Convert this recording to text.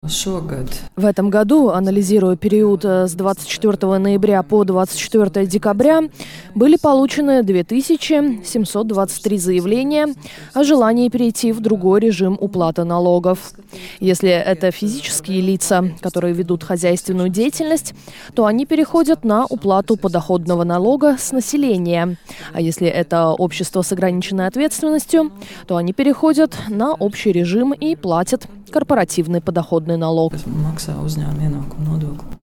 В этом году, анализируя период с 24 ноября по 24 декабря, были получены 2723 заявления о желании перейти в другой режим уплаты налогов. Если это физические лица, которые ведут хозяйственную деятельность, то они переходят на уплату подоходного налога с населения. А если это общество с ограниченной ответственностью, то они переходят на общий режим и платят корпоративный подоходный налог.